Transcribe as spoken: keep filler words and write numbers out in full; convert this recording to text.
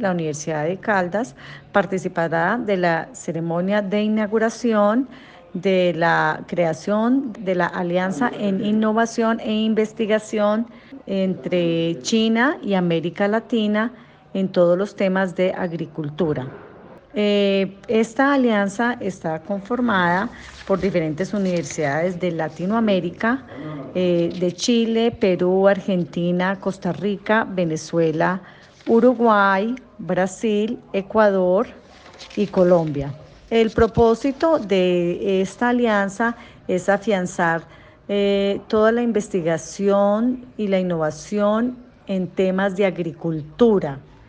la Universidad de Caldas participará de la ceremonia de inauguración de la creación de la Alianza en Innovación e Investigación entre China y América Latina en todos los temas de agricultura. Eh, esta alianza está conformada por diferentes universidades de Latinoamérica, eh, de Chile, Perú, Argentina, Costa Rica, Venezuela, Uruguay, Brasil, Ecuador y Colombia. El propósito de esta alianza es afianzar eh, toda la investigación y la innovación en temas de agricultura